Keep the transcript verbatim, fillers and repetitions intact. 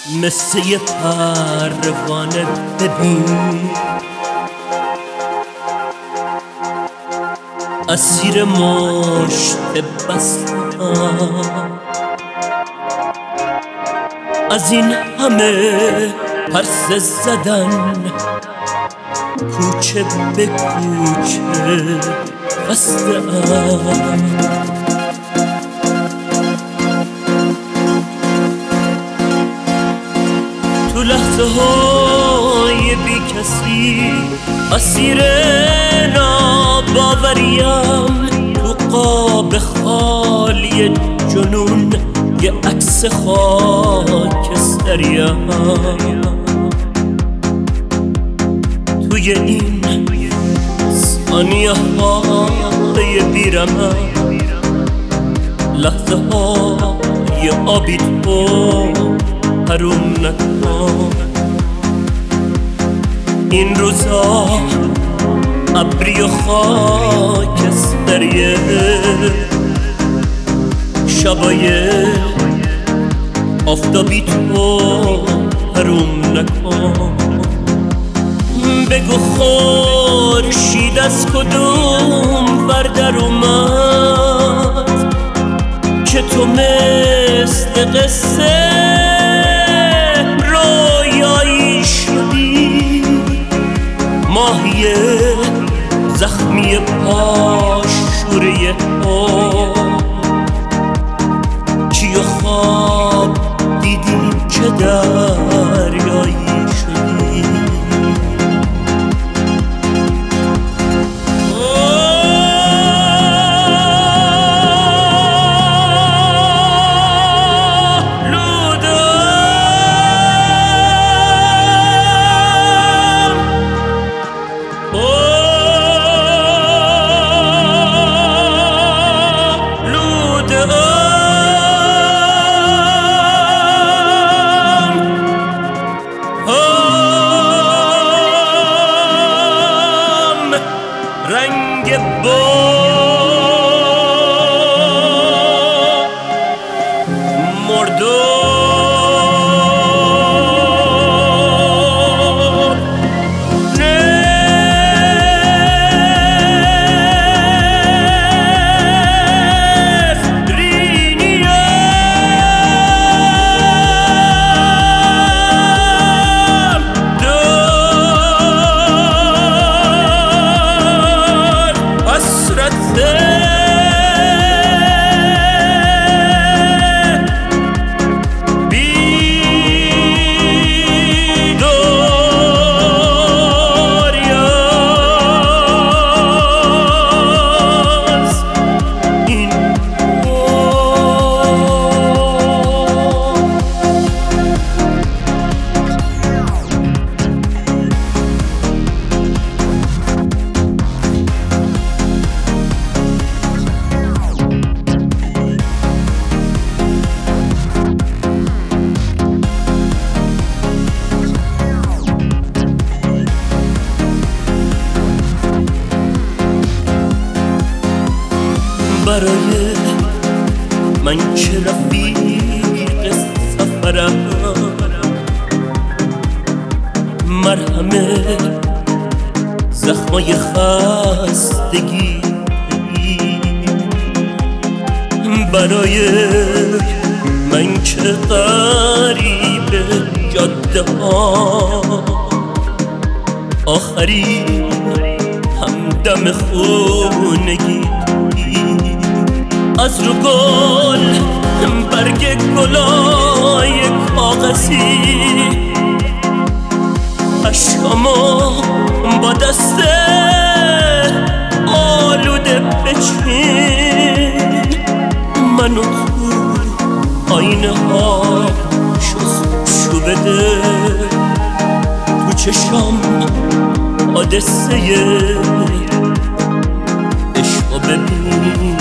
مثل یه پروانه ببین اسیر مشت بستم، از این همه پرسه زدن کوچه به کوچه خسته ام. تو لحظه های بی کسی اسیر ناباوریم، تو قاب خالی جنون یه عکس خاکستریم. توی این ثانیه های بیرم لحظه های آبی تو حروم نکن. این روزا ابری و خاکستریه، شبای آفتابی تو حروم نکن. بگو خورشید از کدوم ور در اومد که تو مثل قصه رویایی شدی. ماهی زخمی پاش شوره آب چی و خواب دیدی که دریایی شدی. رنگ با مردم نفرینیم برای من که رفیق سفرم مرهم زخمای خستگی. برای من که غریب جاده ها آخرین همدم خونگی. از رو گل برگ گلای کاغذی اشکامو با دست آلوده بچین. منو تو آینه ها شو بده، تو چشام حادثه عشقو ببین.